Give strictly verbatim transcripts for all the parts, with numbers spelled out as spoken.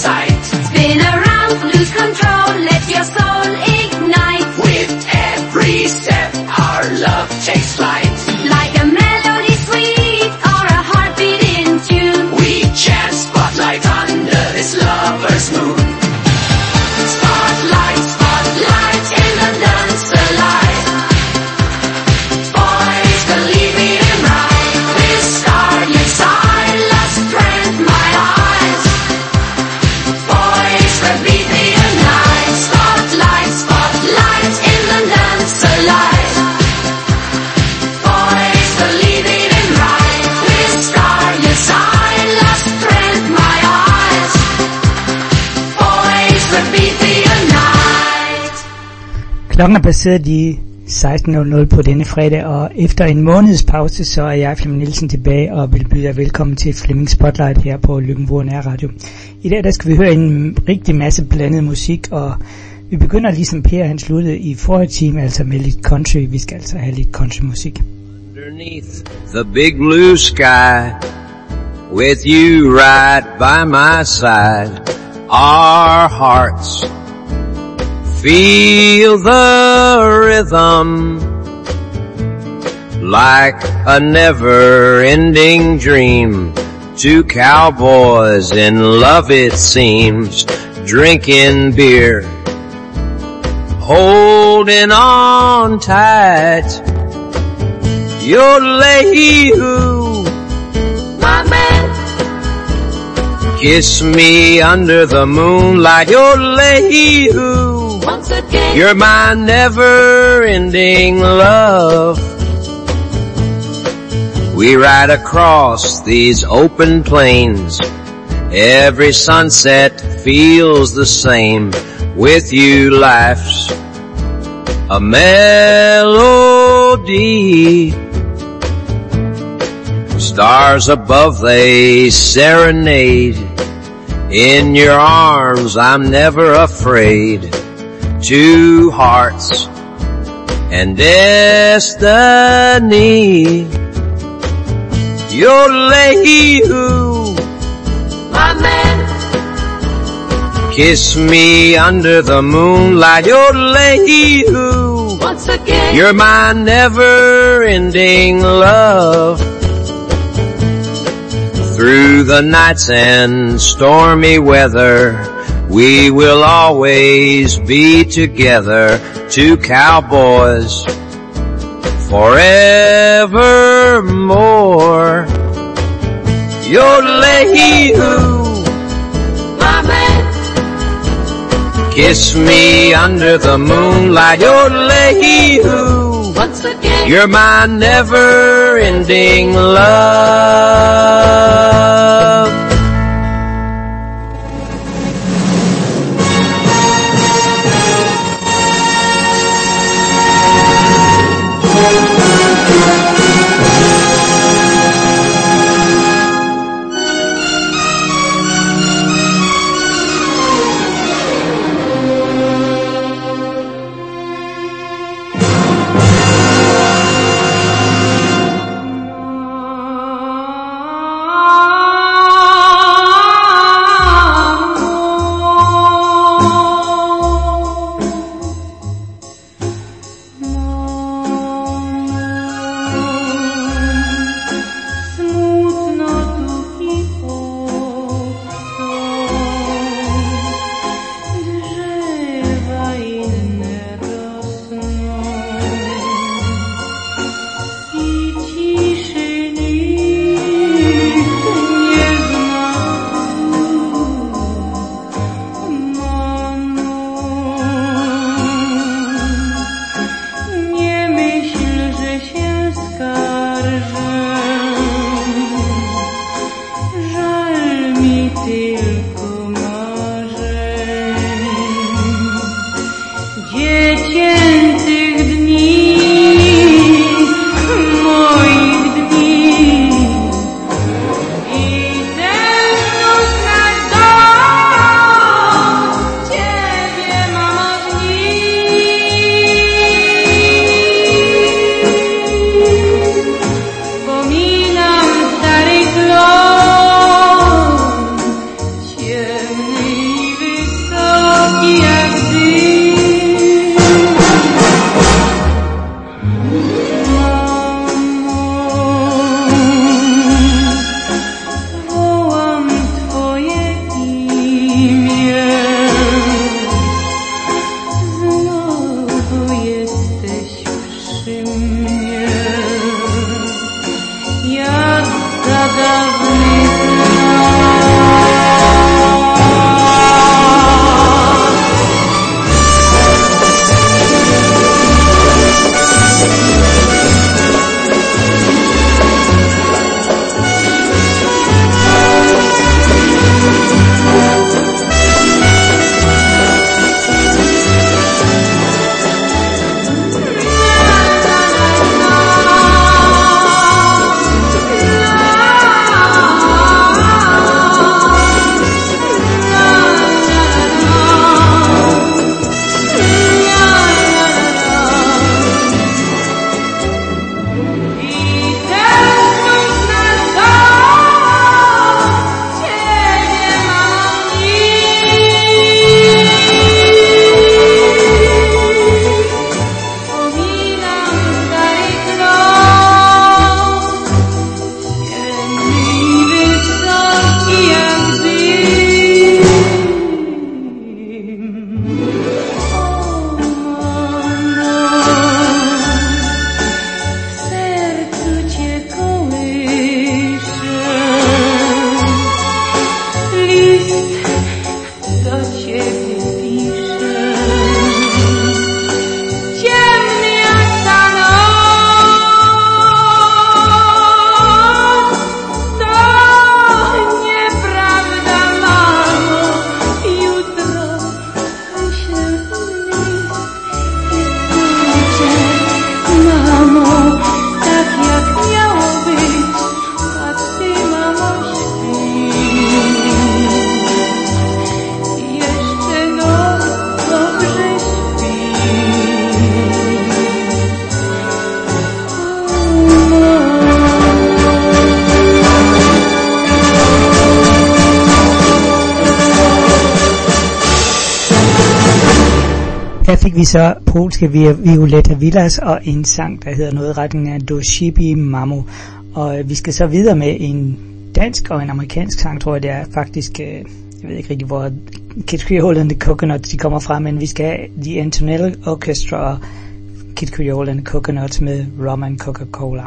sight. Spin around, lose control, let your soul ignite. With every step, our love takes flight. Like a melody sweet or a heartbeat in tune. We chant spotlight under this lover's moon. Spotlight, spotlight in the dance alive. Boys, believe me, I'm right. This starlit sign, lost strength, my eyes. Boys, repeat me a night. Spotlight, spotlight in the dance alive. Boys, believe me, I'm right. This starlit sign, lost strength, my eyes. Boys, repeat me a night. Klokken er passeret de seksten nul nul på denne fredag, og efter en måneds pause, så er jeg, Flemming Nielsen, tilbage og vil byde jer velkommen til Flemming Spotlight her på Løkken Nær Radio. I dag der skal vi høre en rigtig masse blandet musik, og vi begynder ligesom Per han sluttede i forrige time, altså med lidt country. Vi skal altså have lidt countrymusik. Underneath the big blue sky, with you right by my side, our hearts feel the rhythm like a never-ending dream. Two cowboys in love, it seems, drinking beer, holding on tight. Yodelay-hoo, My man, kiss me under the moonlight. Yodelay-hoo, once again. you're my never-ending love. We ride across these open plains. Every sunset feels the same. With you life's a melody. Stars above, they serenade. In your arms I'm never afraid. Two hearts and destiny. Yodelay-hoo, My man, kiss me under the moonlight. Yodelay-hoo, once again. you're my never-ending love. Through the nights and stormy weather, we will always be together. Two cowboys forevermore. Yodelay-hoo, My man, kiss me under the moonlight. Yodelay-hoo, once again. you're my never-ending love. Her fik vi så polske Violetta Villas og en sang, der hedder noget i retning af Do Shibi Mamo. Og vi skal så videre med en dansk og en amerikansk sang, tror jeg det er faktisk. Jeg ved ikke rigtig, hvor Kid Creole and the Coconuts de kommer fra, men vi skal have The Antonelli Orchestra og Kid Creole and the Coconuts med Rum and Coca-Cola.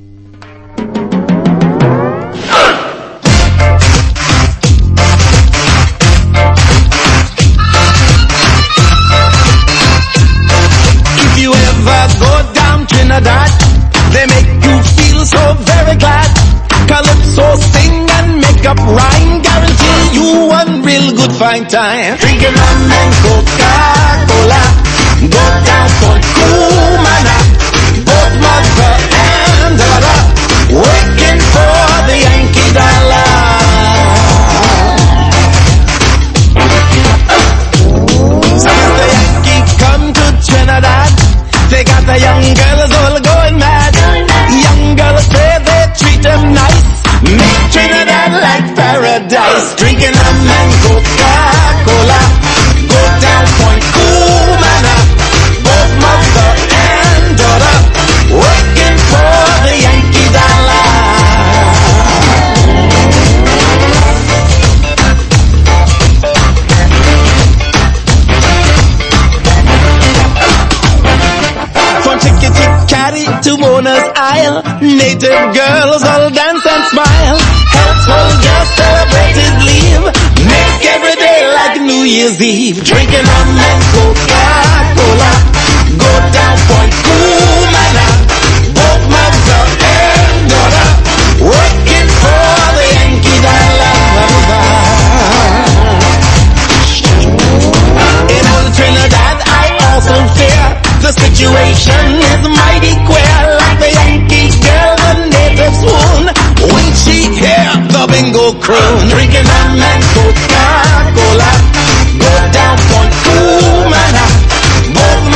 Trinidad, they make you feel so very glad. Calypso sing and make up rhyme, guarantee you one real good fine time. Drinking rum and Coca-Cola, go down for Cumana, both mother and daughter, working for the Yankee dollar. Since the Yankee come to Trinidad, they got the young girls all going mad. Young girls say they treat them nice, make Trinidad like paradise. Drinking rum and Coca-Cola, go down Point Cumana, both mother and daughter, working for the Yankee dollar. To Mona's Isle, native girls all dance and smile. Helpful girls celebrate his leave, make every day like New Year's Eve. Drinking rum and Coca-Cola, go down Point Cumana, both mother and daughter, working for the Yankee dollar. In old Trinidad I also fear the situation is mighty queer, like the Yankee girl, the native swoon when she hear the bingo croon. Drinking rum and Coca-Cola, go down Point Cumana, both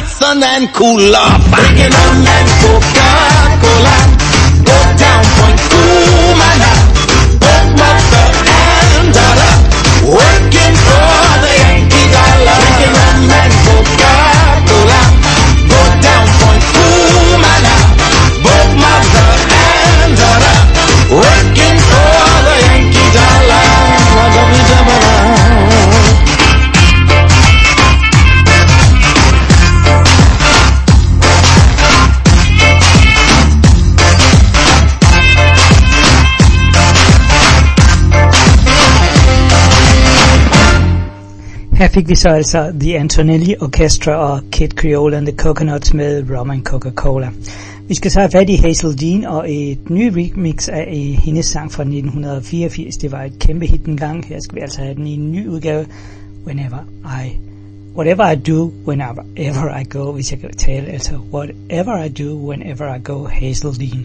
Hudson and cooler. Drinking rum and Coca-Cola. Go down Point Cumana. Both mother and daughter. Working for the Yankee dollar. Drinking rum and Coca-Cola. Go down Point Cumana. Both mother and daughter. Working for the Yankee dollar. Her fik vi så altså The Antonelli Orchestra og Kid Creole and the Coconuts med Rum and Coca-Cola. Vi skal så have fat i Hazel Dean og et ny remix af hendes sang fra nitten fireogfirs. Det var et kæmpe hit engang. Her skal vi altså have den i en ny udgave. Whenever I, whatever I do, whenever ever I go. Hvis jeg kan tale, altså whatever I do, whenever I go, Hazel Dean.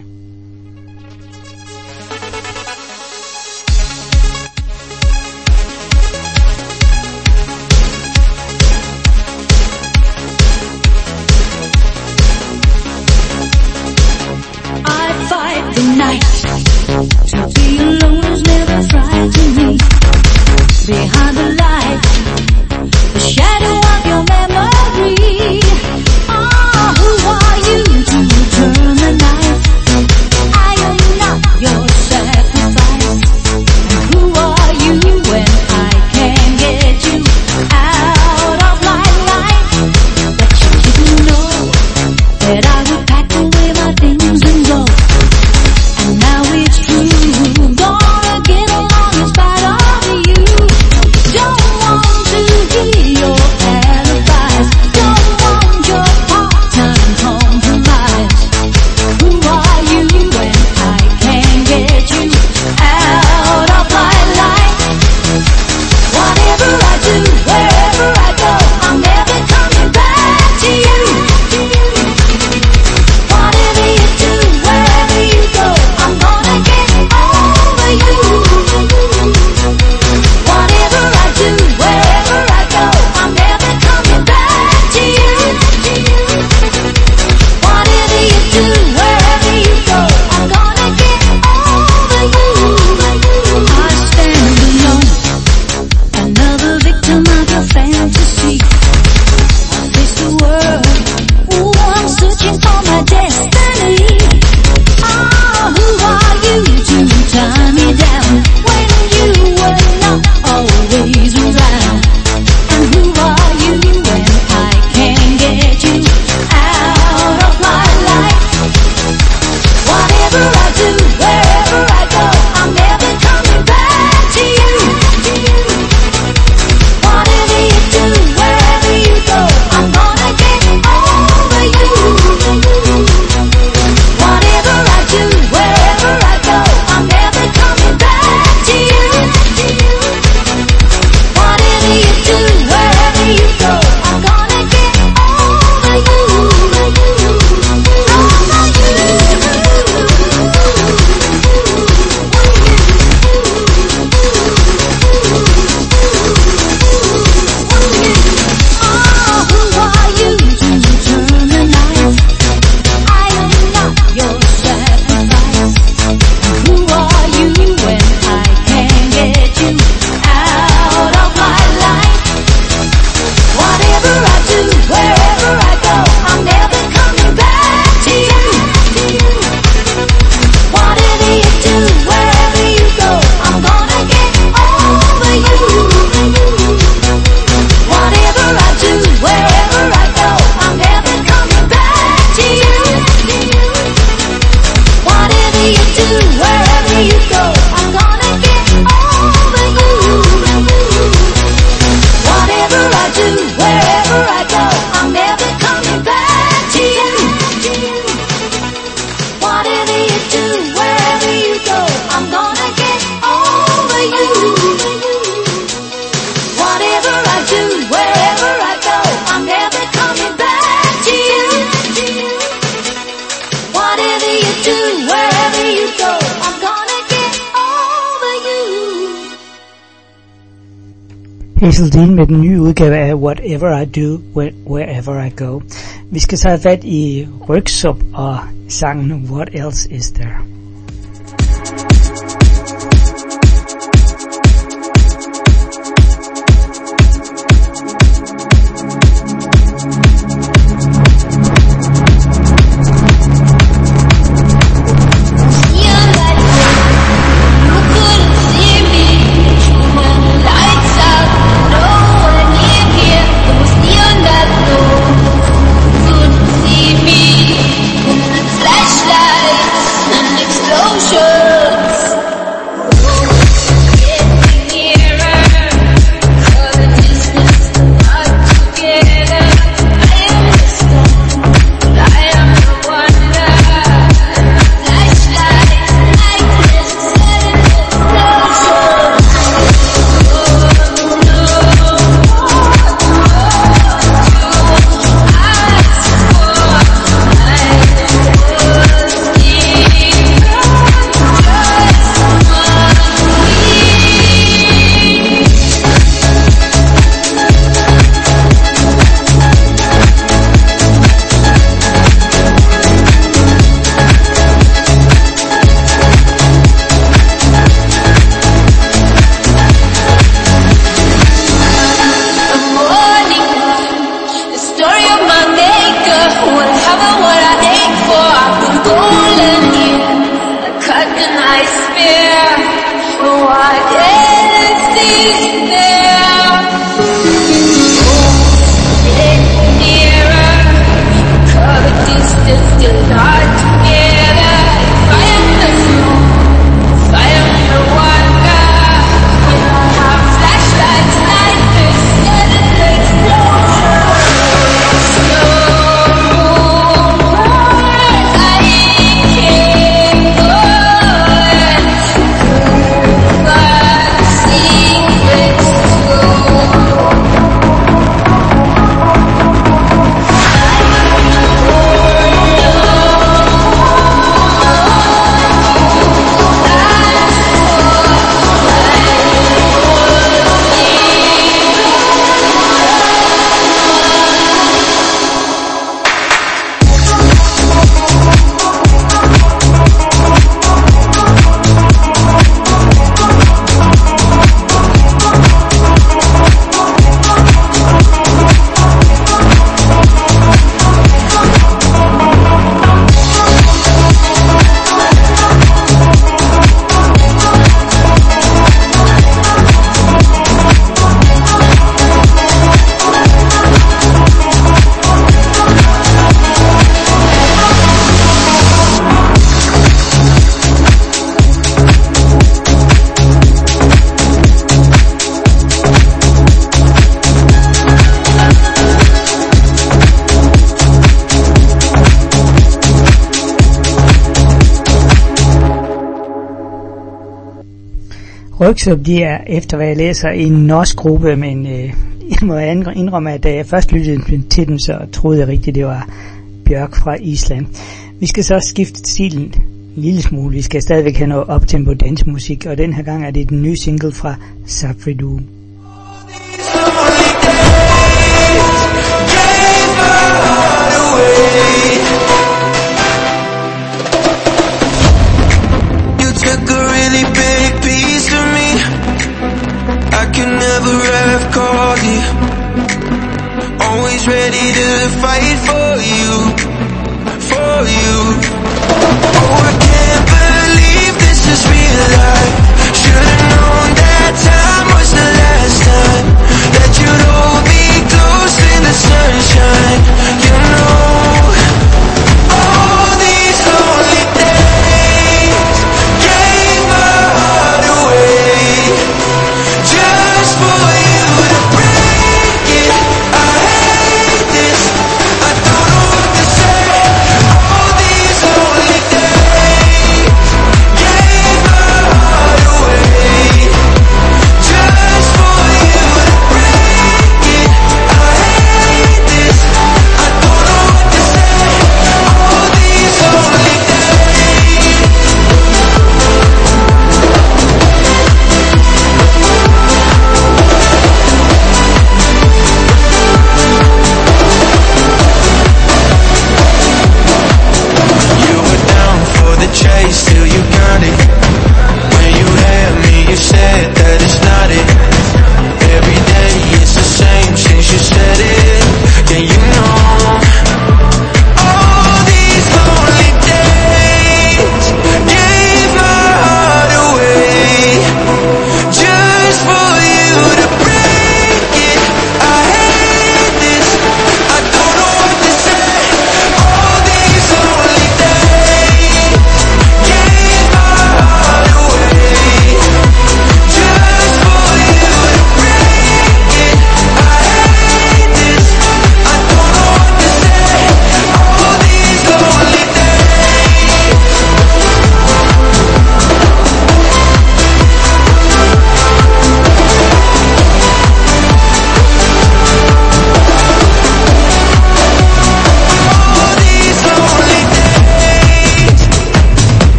The night to be alone is never frightening me. Behind the light, the shadow of your memory. Oh, who are you to turn the night? I am not your sacrifice. And who are you when I can't get you out of my life? But you didn't know that I would pack away my things and go. Now it's Hazel Dean med den nye udgave af Whatever I Do, Wherever I Go. Vi skal så have fat i Röyksopp og sangen What Else Is There? Röyksopp, de er, efter hvad jeg læser, en norsk gruppe, men øh, jeg må indrømme, at da jeg først lyttede til dem, så troede jeg rigtigt, det var Bjørk fra Island. Vi skal så skifte stilen en lille smule. Vi skal stadigvæk have noget optempo dansemusik, og den her gang er det den nye single fra Safridu. Never have called you. Always ready to fight for you, for you. Oh, I can't believe this is real life. Should've known that time was the last time that you'd hold me close in the sunshine. You know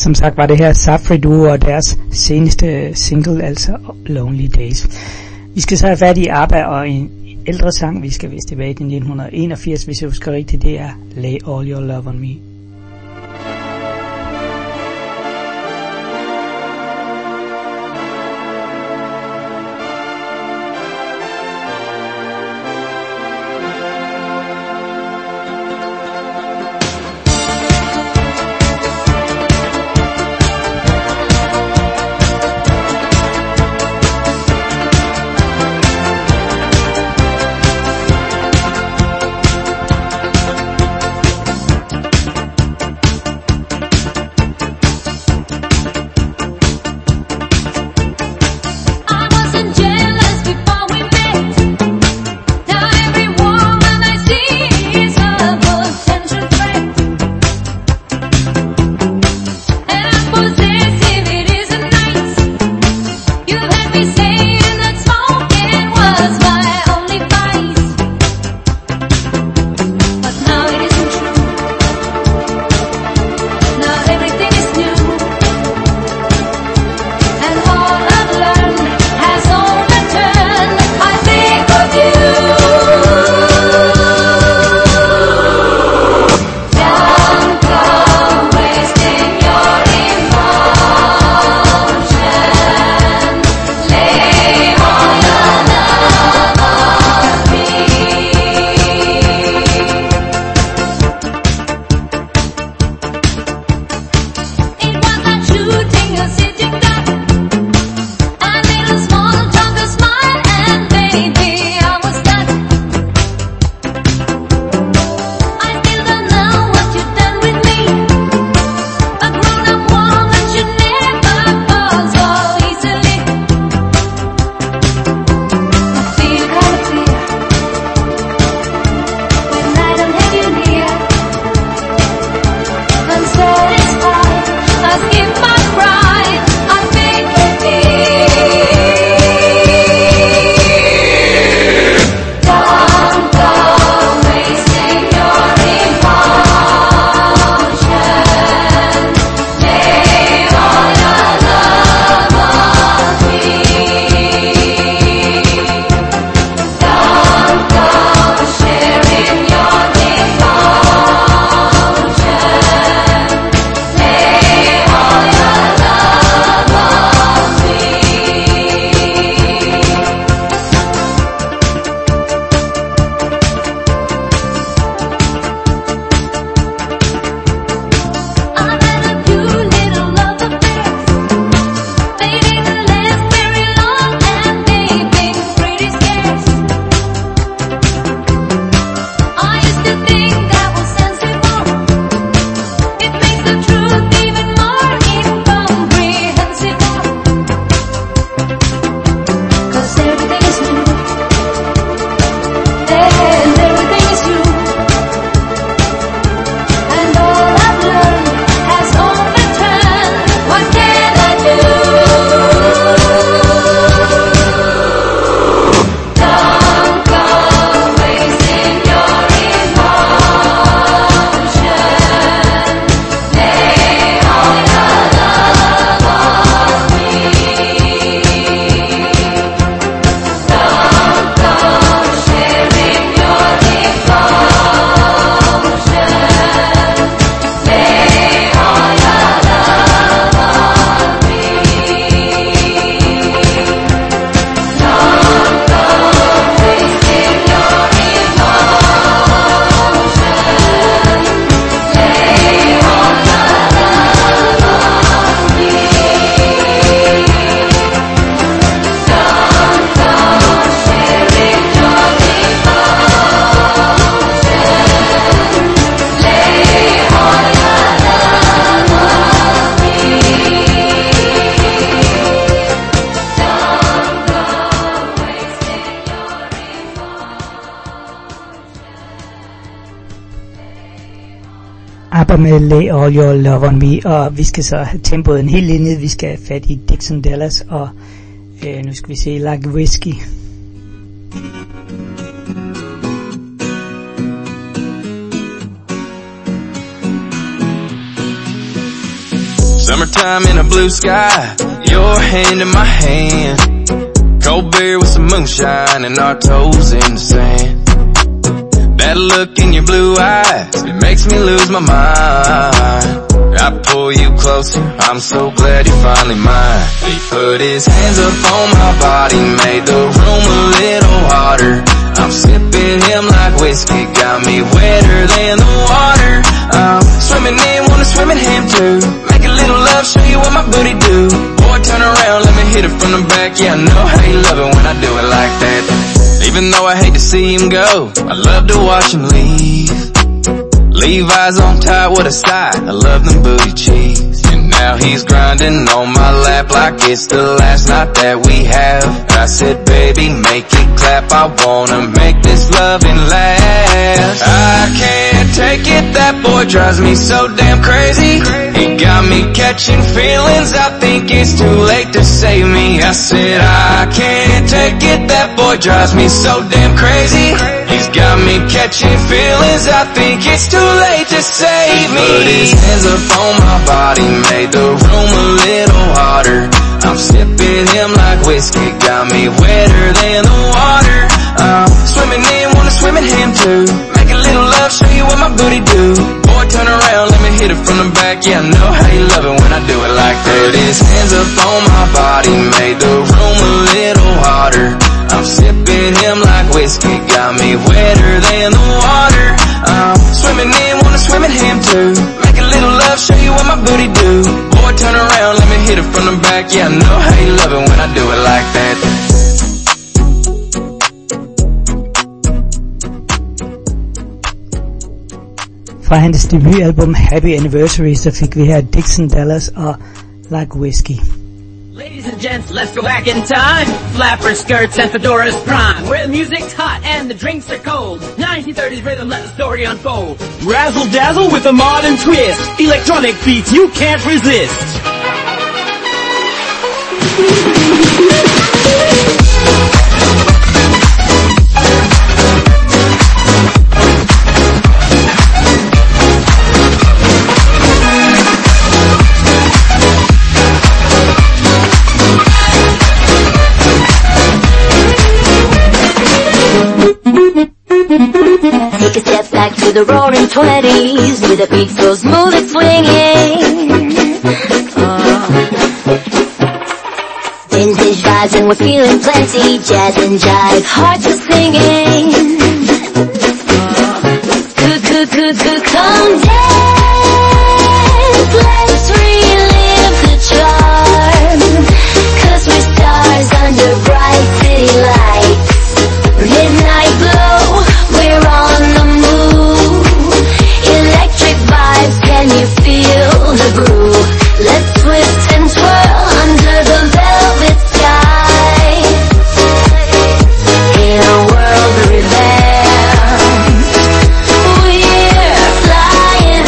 Som sagt var det her Safri Duo og deres seneste single, altså Lonely Days. Vi skal så have fat i ABBA og en ældre sang, vi skal vist tilbage til nitten enogfirs, hvis jeg husker rigtigt, det er Lay All Your Love On Me. ABBA med Lay All Your Love On Me, og vi skal så have tempoet en hel linje. Vi skal have fat i Dixon Dallas, og øh, nu skal vi se Like Whiskey. Summertime in a blue sky, your hand in my hand. Cold beer with some moonshine and our toes in the sand. That look in your blue eyes, it makes me lose my mind. I pull you closer, I'm so glad you're finally mine. He put his hands up on my body, made the room a little hotter. I'm sipping him like whiskey, got me wetter than the water. I'm swimming in, wanna swim in him too. Make a little love, show you what my booty do. Boy, turn around, let me hit it from the back. Yeah, I know how you love it when I do it like that. Even though I hate to see him go, I love to watch him leave. Levi's on tight, what a sight, I love them booty cheeks. And now he's grinding on my lap like it's the last night that we have. I said, baby, make it clap, I wanna make this loving last. I can't take it, that boy drives me so damn crazy. He got me catching feelings, I think it's too late to save me. I said, I can't take it, that boy drives me so damn crazy. He's got me catching feelings, I think it's too late to save me. Put his hands up on my body, made the room a little hotter. I'm sipping him like whiskey, got me wetter than the water. I'm swimming in, wanna swim in him too. Make a little love, show you what my booty do. Boy, turn around, let me hit it from the back. Yeah, I know how you love it when I do it like that. Put his hands up on my body, made the room a little hotter. I'm sipping him like whiskey, got me wetter than the water. I'm swimming in, wanna swim in him too. Make a little love, show you what my booty do. Boy, turn around, let me hit it from the back. Yeah, I know how you love it when I do it like that. Fra hans debutalbum Happy Anniversary, så fik vi her Dixon Dallas og Like Whiskey. Ladies and gents, let's go back in time. Flapper skirts and fedoras prime, where the music's hot and the drinks are cold. nineteen thirties rhythm, let the story unfold. Razzle dazzle with a modern twist. Electronic beats you can't resist. Take a step back to the roaring twenties, with a beat so smooth it's swinging. Oh. Vintage vibes and we're feeling plenty, jazz and jive, hearts are singing. Oh. Could, could, could, could, come dance, let's relive the charm. Cause we're stars under bright city lights. Midnight glow, we're on the move. Electric vibes, can you feel the groove? Let's twist and twirl under the velvet sky. In a world revamped, we're flying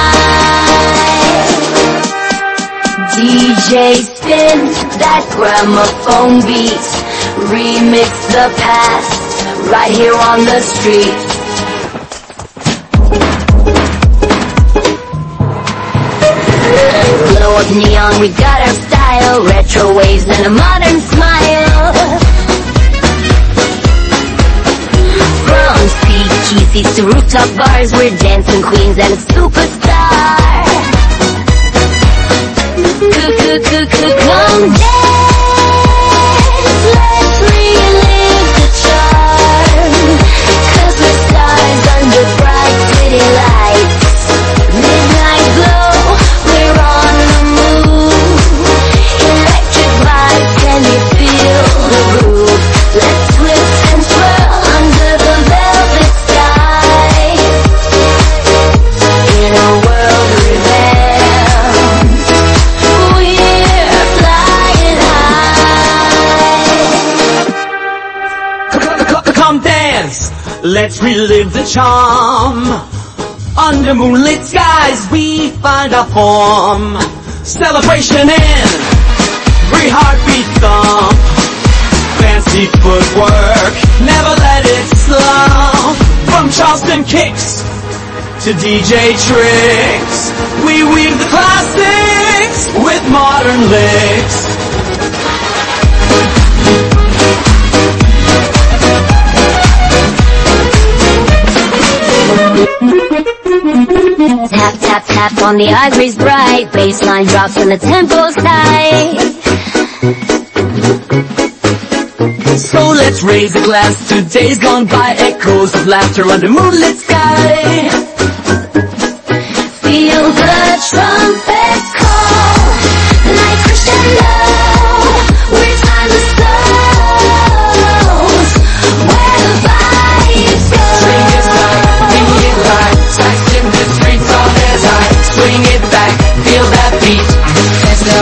high. D J spin that gramophone beat, remix the past, right here on the street. Glow of neon, we got our style, retro waves and a modern smile. From speakeasies to rooftop bars, we're dancing queens and a superstar. Could, could, could, could, come dance, let's relive the charm. Cause we're stars under bright city lights. Midnight glow, we're on the move. Electric vibes, can you feel the groove? Let's twist and twirl under the velvet sky. In a world revamped, we're flying high. Come dance, let's relive the charm. Under moonlit skies we find our form. Celebration in every heartbeat thump. Fancy footwork, never let it slump. From Charleston kicks to D J tricks, we weave the classics mix with modern licks. Tap, tap, tap on the ivory's bright. Bassline drops and the tempo's tight. So let's raise a glass to days gone by. Echoes of laughter under moonlit sky. Feel the trumpet call. The night crescendo. Where time is slows. Where the vibes go. Swing it back, bring it back. Sax in the streets all as high. Swing it back, feel that beat. Let's go.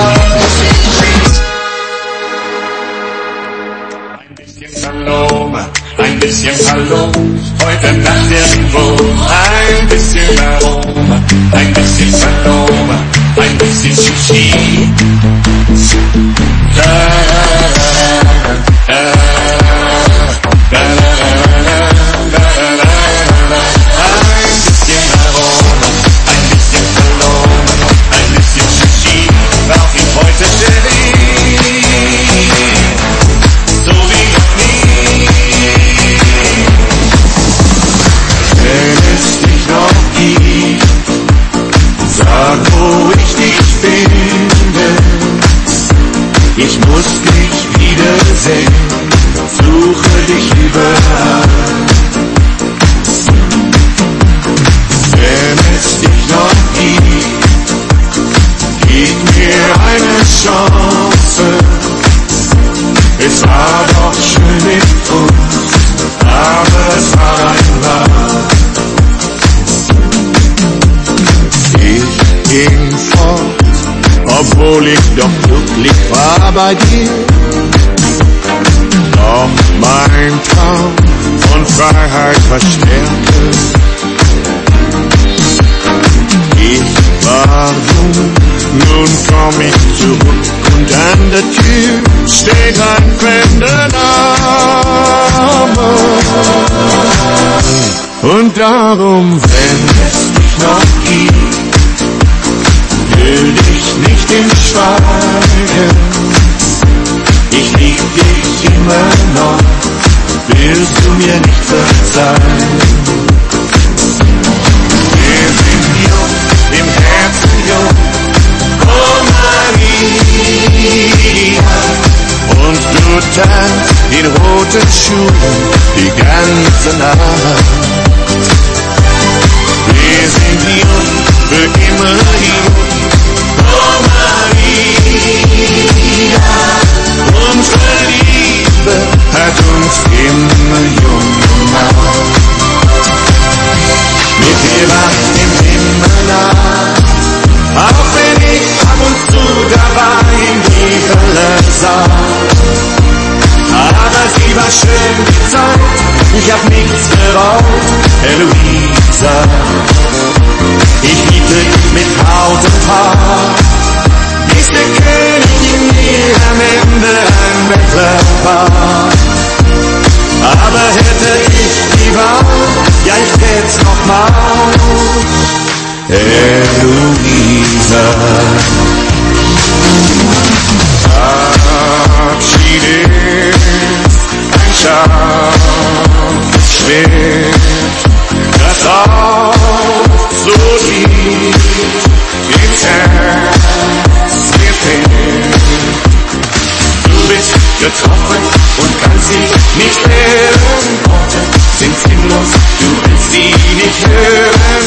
Hallo, ein bisschen Hallo, heute Nacht irgendwo, ein bisschen Aroma, ein bisschen Paloma, ein bisschen Sushi. Da, da, da, da, da, da, da, ein bisschen Aroma, ein bisschen Paloma, ein bisschen Sushi, brauch ich heute ständig, so wie noch nie. Wenn es dich noch gibt, sag, wo ich dich finde. Ich muss dich wiedersehen, suche dich überall. Wenn es dich noch gibt, gib mir eine Chance. Es war doch schön mit uns, aber es war ein Wahr. Ich ging fort, obwohl ich doch glücklich war bei dir. Doch mein Traum von Freiheit verstärkte. Ich war jung, nun komm ich zurück und an der Tür steht ein fremder Name. Und darum, wenn es dich noch gibt, will dich nicht im Schweigen. Ich lieb dich immer noch, willst du mir nicht verzeihen? Wir sind jung, im Herzen jung, oh Maria. Und du tanzt in roten Schuhen die ganze Nacht. Wir sind jung, für immer jung, oh Maria. Unsere Liebe hat uns immer jung gemacht. Mit dir war im Himmel nah, auch wenn ich ab und zu dabei in die Hölle sah. Aber sie war schön die Zeit, ich hab nichts bereut, Eloisa. Ich liebte dich mit Haut und Haar, bis der König in mir am Ende ein Bettler war. Aber hätte ich die Wahl, ja ich tät's nochmal, Eloisa. Abschied ist ein scharfes Schwert, das auch so tief ins Herz gefällt. Du bist getroffen und kannst sie nicht wehren, Worte sind sinnlos, du willst sie nicht hören,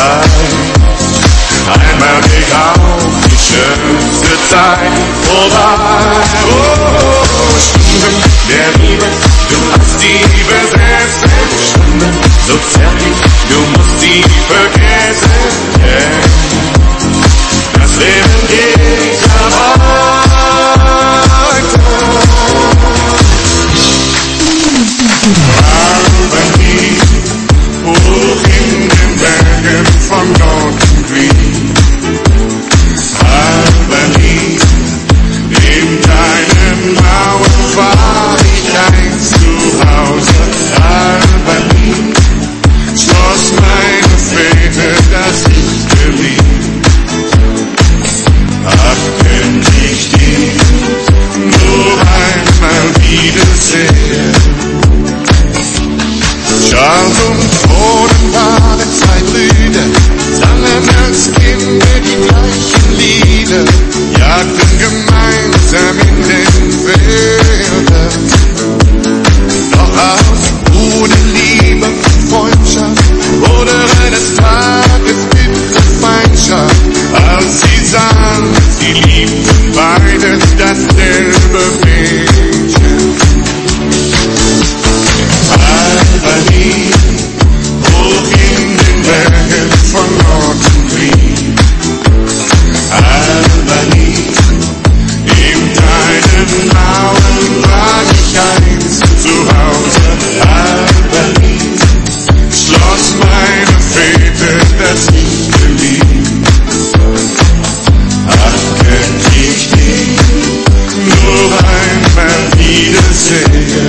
weil einmal geht auch die schönste Zeit vorbei. Oh, Stunden der Liebe, du hast die besessen, Stunden so zärtlich, du musst sie vergessen, denn das Leben geht ja weiter. Albany, hoch in den Bergen von Norton Green. Albany, in deinen Mauern war ich einst zu Hause. Albany, schloss meine Fähne, dass ich geliebt. Hab Bald und Kronen waren zwei Brüder, sangen als Kinder die gleichen Lieder, jagten gemeinsam in den Wäldern. Doch aus Bruderliebe und Freundschaft wurde eines Tages bittere Feindschaft, als sie sahen, sie liebten beide dasselbe Mädchen. Albany, hoch in den Bergen von Nordgreen. Albany, in deinen Augen war ich einst zu Hause. Albany, schloss meine Fete, das ich geliebt. Ach, könnt ich dich nur einmal wiedersehen.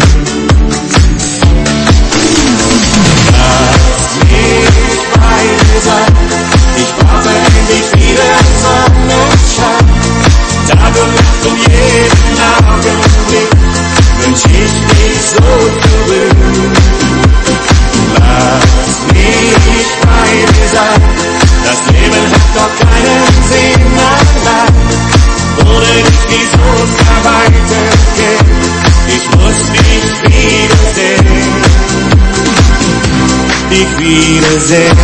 Lass mich bei dir sein, ich brauche endlich wieder Sonnenschein. Tag und Nacht um jeden Augenblick wünsch ich dich so zurück. Lass mich bei dir sein, das Leben hat doch keinen Sinn allein. Ohne dich wie soll es da weitergehen, ich muss dich wiedersehen, dich wiedersehen.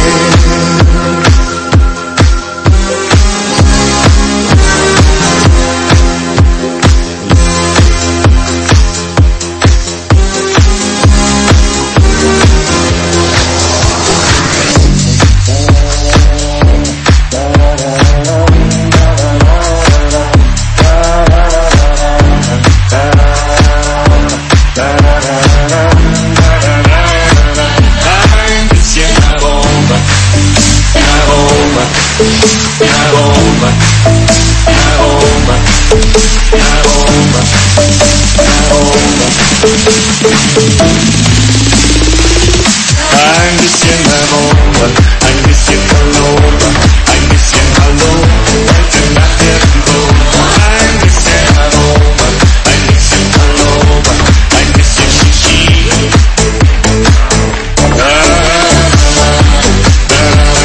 Ein bisschen Aroma, ein bisschen Pullover, ein bisschen Hallo, heute Nacht irgendwo. Ein bisschen Aroma, ein bisschen Pullover, ein bisschen Shishi. Da, da, da,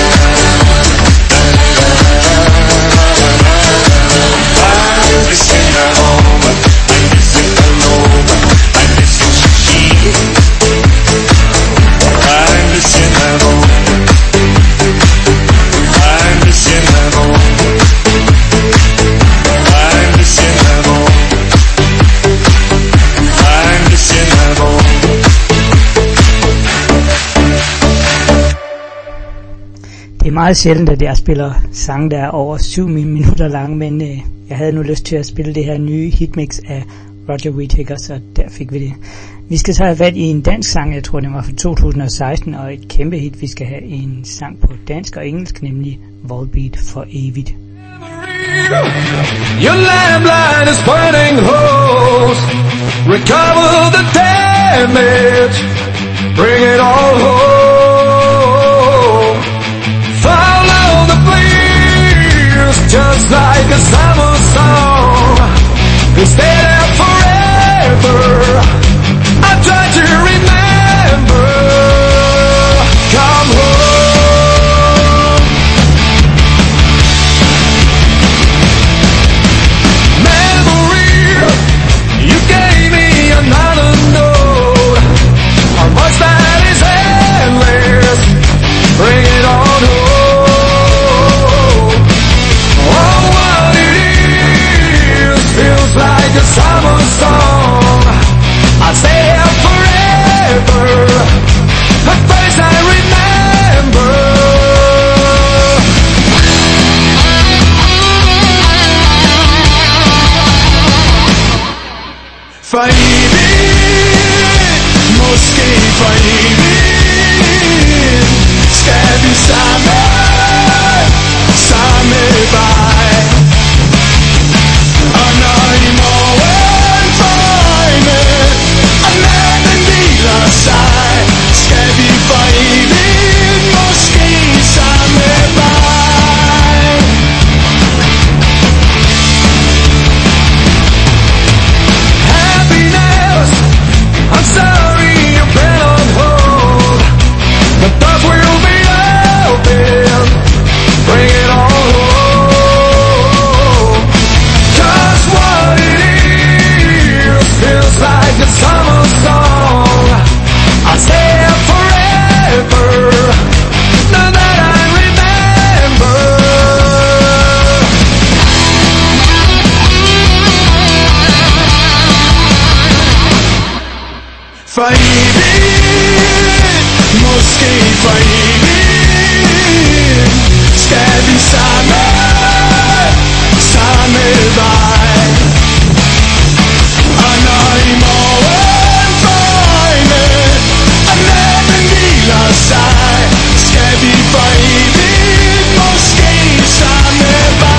ein bisschen Aroma, ein bisschen Pullover, ein bisschen Shishi. Ein bisschen Aroma, ein bisschen Aroma, ein bisschen Aroma, ein bisschen Aroma. Det er meget sjældent, at jeg spiller sange, der er over syv minutter lange, men øh, jeg havde nu lyst til at spille det her nye hitmix af Roger Whittaker, så der fik vi det. Vi skal så have fat i en dansk sang, jeg tror det var fra to tusind og seksten, og et kæmpe hit. Vi skal have en sang på dansk og engelsk, nemlig Volbeat for evigt. Your landline is pointing holes. Recover the damage. Bring it all home. Follow the flames, just like a summer song. Stay there forever. I try to remember. Come home. Memory, you gave me another note. A voice that is endless. Bring it on home. Oh, what it is. evigt, måske for evigt, skal vi samme, samme vej. Og når i morgen for øjne, og natten hviler sig, skal vi for evigt, måske samme vej.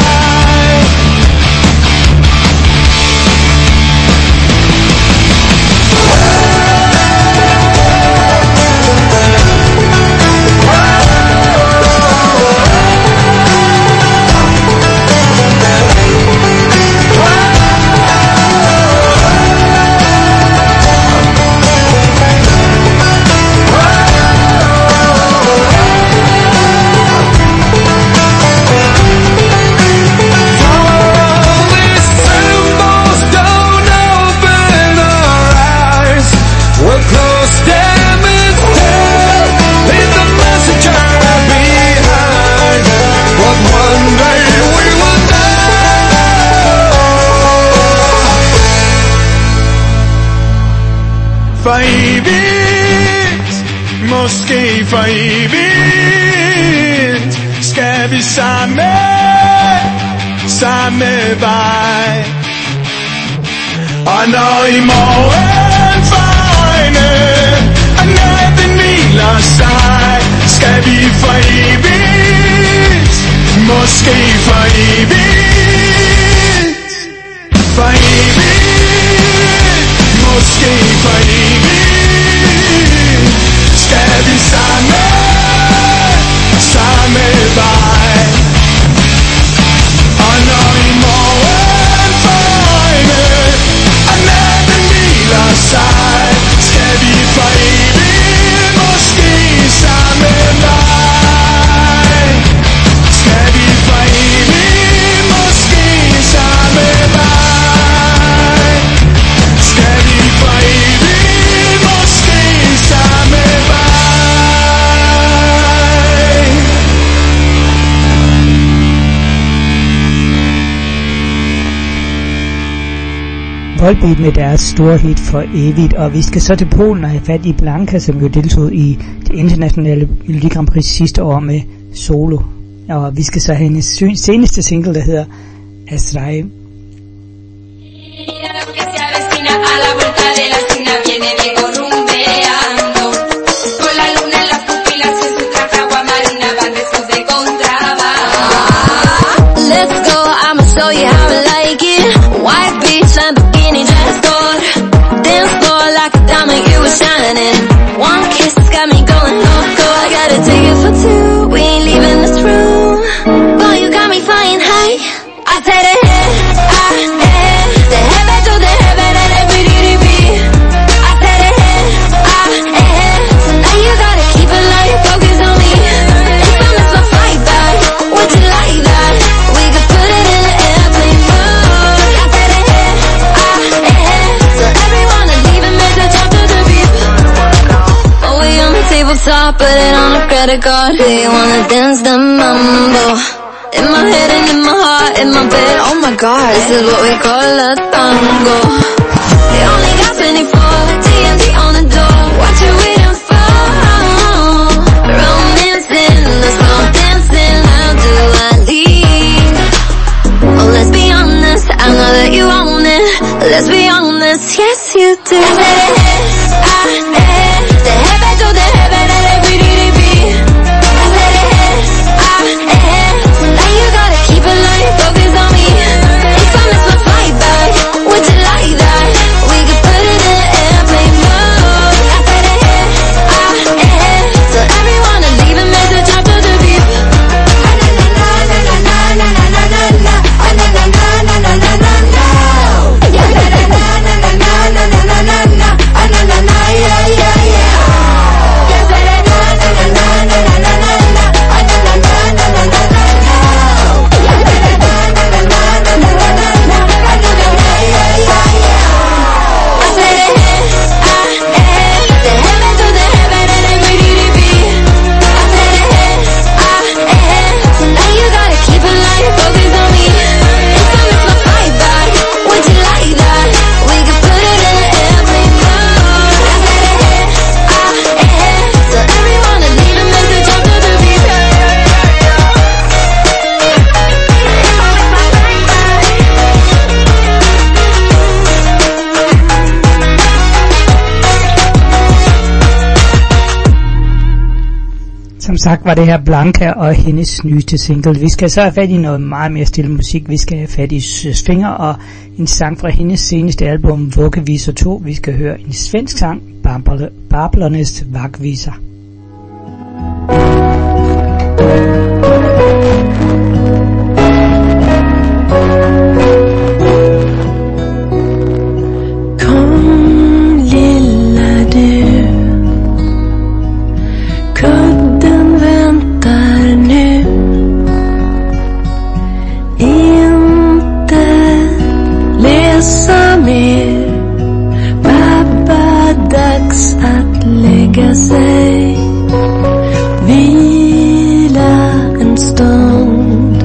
For evigt, måske for evigt, skal vi samme, samme vej. Og når i morgen for øjne, og natten hviler sig, skal vi for evigt, måske for evigt, for evigt, måske for evigt, skal vi samme, samme vej. Og når i morgen for øjne, og natten hviler sig, skal vi for evigt, måske samme vej. Skal vi for evigt, måske samme vej. Skal vi for evigt, måske samme vej. Volbeat med deres store hit For evigt, og vi skal så til Polen og have fat i Blanka, som jo deltog i det internationale Melodi Grand Prix sidste år med Solo. Og vi skal så have hendes seneste single, der hedder Azrael. Let's go, I'ma show you how I like it. White beach, Lamborghini dress code. Dance floor like a diamond, you were shining. One kiss got me going loco. I gotta take it for two, we ain't leaving this room. Boy, you got me flying high. I said it here, I, eh, the heaven to the heaven and every D D B. I said it here, I, eh, so now you gotta keep it light, focus on me. If I miss my flight back, would you like that? We could put it in the airplane mode. I said it here, I, eh, so everyone is leaving me to jump to the beat. Oh, we on the tabletop, put it on a credit card. Do you wanna dance the mambo? In my head and in my heart, in my bed, oh my god, this is what we call a tango. You only got twenty-four, T N T on the door, what you waiting for? Romancing, the slow dancing, how do I leave? Oh, let's be honest, I know that you own it. Let's be honest, yes you do. I said it, I, eh, the heaven to the heaven and every D D B. I said it, I, eh, so now you gotta keep it light, focus on me. If I miss my flight back, would you like that? We could put it in the airplane mode. I said it, I, eh, so everyone is leaving me to jump to the beat. Na na na na na na na na na na na na na na na na na na na na. Som sagt var det her Blanca og hendes nyeste single. Vi skal så have fat i noget meget mere stille musik. Vi skal have fat i Svinger og en sang fra hendes seneste album Vuggeviser to. Vi skal høre en svensk sang, Bablernes Vagviser. Kom lilla du, kudden väntar nu. Inte läsa mer, pappa, dags att lägga sig. Vila en stund,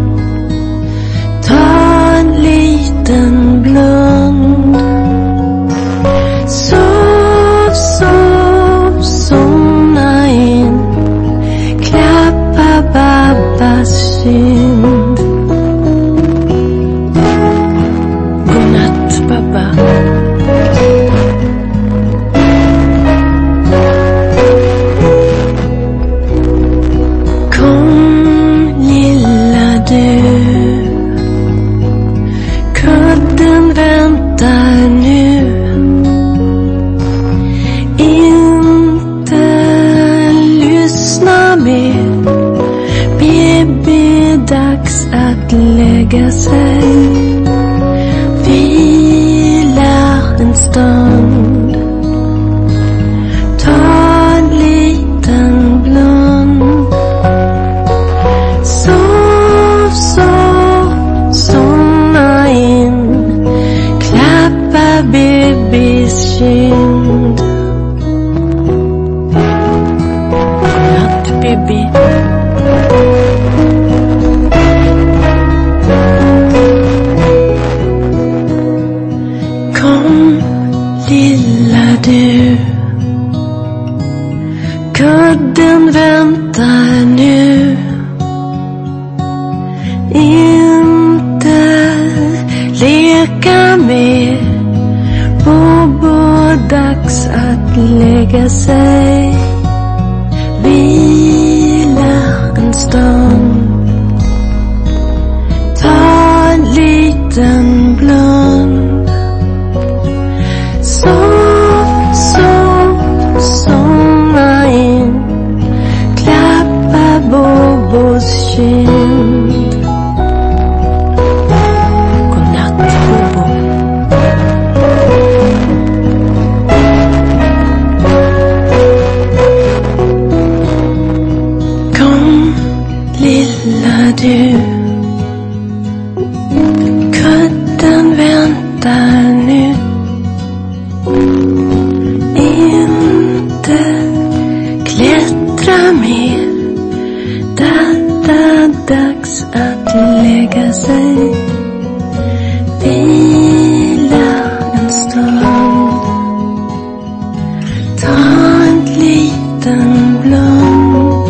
ta en liten blund. Sov, sov, somna in, klappa babbas kind. Godnatt babba. Kom lilla du, kudden väntar nu. Inte lyssna mer, baby, dags att lägga sig. Vila en stund, ta en liten blund. Sov, sov, somna in, klappa bebis kind. Godnatt baby. Kom lilla du, kudden väntar nu. Inte leka mer, bobo, dags att lägga sig. Vila en stund, ta en liten blund. Sov, sov, somna in, klappa bobos kind. Godnatt bobo. Kom lilla du, kudden väntar nu. Inte klättra mer, detta dags att lägga sig. Vila en stund, ta en liten blund.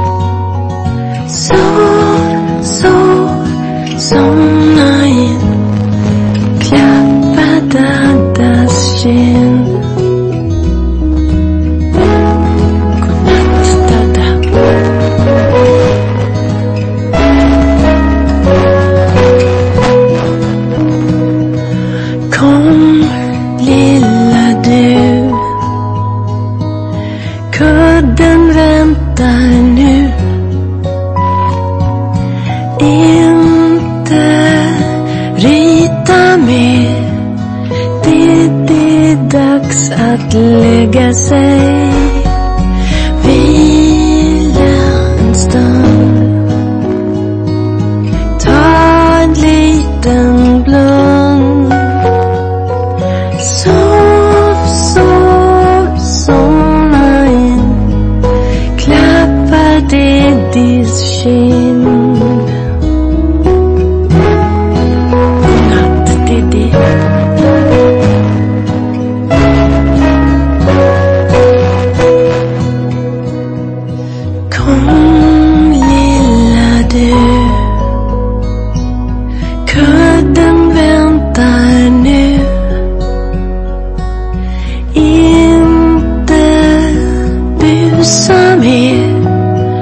Sov, sov, somna in, klappa daddas kind. Godnatt dadda. Kom lilla du, kudden väntar nu. Inte rita mer, det är dags att lägga sig. Vila en stund, ta en liten blund. Sov, sov, somna in, klappa dedis kind. Godnatt Diddy. Kom lilla du, kudden väntar nu. Inte busa mer,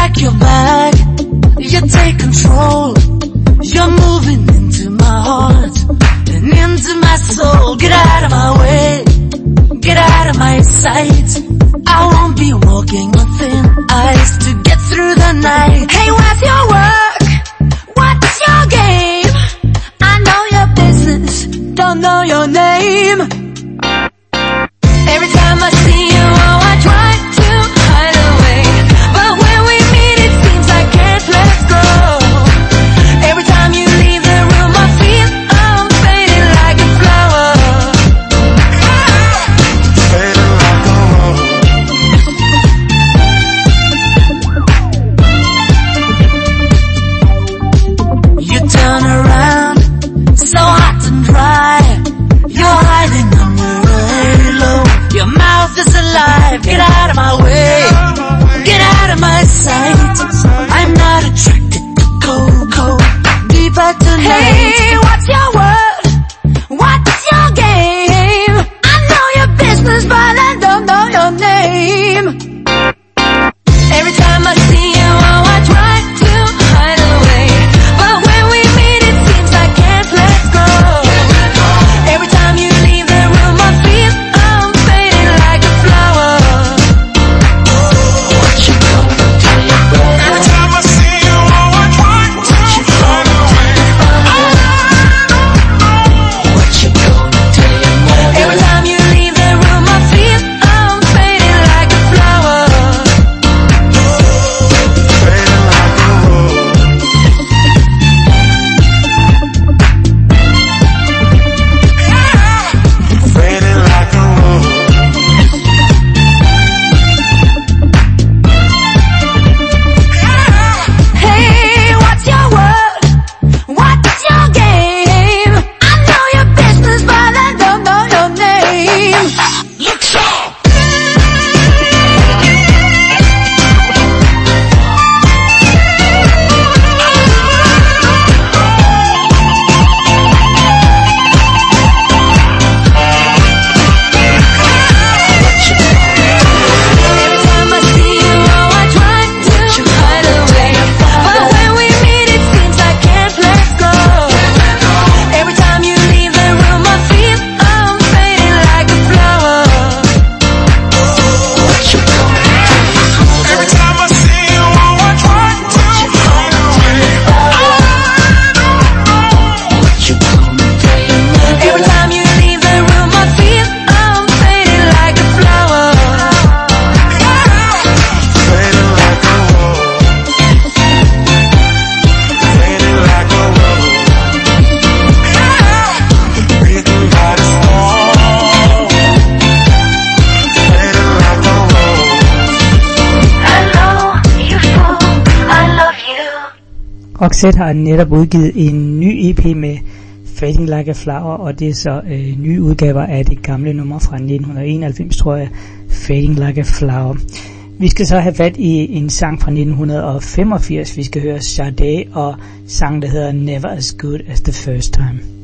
like you're back. You take control. You're moving into my heart and into my soul. Get out of my way. Get out of my sight. I won't be walking on thin ice to get through the night. Hey, what's your work? What's your game? I know your business, don't know your name. Every time I see you, oh, I try to hide away, but when we meet it seems I can't let go. Every time you leave the room I feel I'm fading like a flower. Fading like a rose. You turn around, so hot and dry. You're hiding under a halo. Your mouth is alive. Get out of my way. Get out of my sight. I'm not attracted to cold, deeper tonight. Hey, what's your word? What's your game? I know your business, but I don't know your name. Every time I see you, oh, I try to hide away, but when we meet it seems I can't let go. Every time you leave the room I feel I'm fading like a flower. What you gonna do? Every time I see you, oh, I try to run away. What you gonna do? Every time you leave the room I feel I'm fading like a flower. Fading like a rose. Fading like a rose. Hey, what's your word? What's your game? I know your business, but I don't know your name. Look sharp! Every time I see you, oh, I try to hide away, but when we meet it seems I can't let go. Every time you leave the room I feel I'm fading like a flower. What you gonna do? Every time I see you, oh, I try to run away. What you gonna do? Every time you leave the room I feel I'm fading like a flower. Fading like a rose. Fading like a rose. Breathing by the storm. Fading like a rose. I know you fool, I love you. Roxette har netop udgivet en ny E P med Fading Like a Flower, og det er så øh, nye udgaver af det gamle nummer fra nitten enoghalvfems, tror jeg, Fading Like a Flower. Vi skal så have fat i en sang fra nitten femogfirs. Vi skal høre Sade og sang, der hedder Never As Good As The First Time.